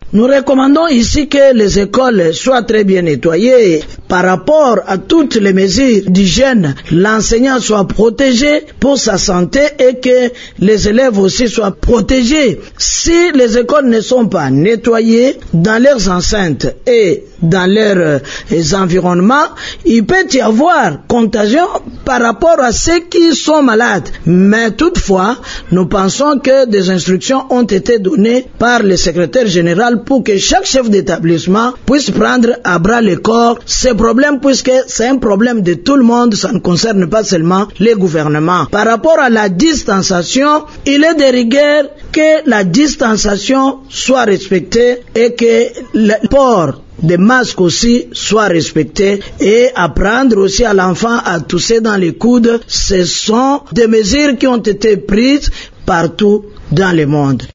Nous recommandons ici que les écoles soient très bien nettoyées par rapport à toutes les mesures d'hygiène. L'enseignant soit protégé pour sa santé et que les élèves aussi soient protégés. Si les écoles ne sont pas nettoyées dans leurs enceintes et dans leurs environnements, il peut y avoir contagion par rapport à ceux qui sont malades. Mais toutefois, nous pensons que des instructions ont été données par le secrétaire général pour que chaque chef d'établissement puisse prendre à bras le corps ces problèmes, puisque c'est un problème de tout le monde, ça ne concerne pas seulement les gouvernements. Par rapport à la distanciation, il est de rigueur que la distanciation soit respectée et que le port des masques aussi soient respectés et apprendre aussi à l'enfant à tousser dans les coudes. Ce sont des mesures qui ont été prises partout dans le monde.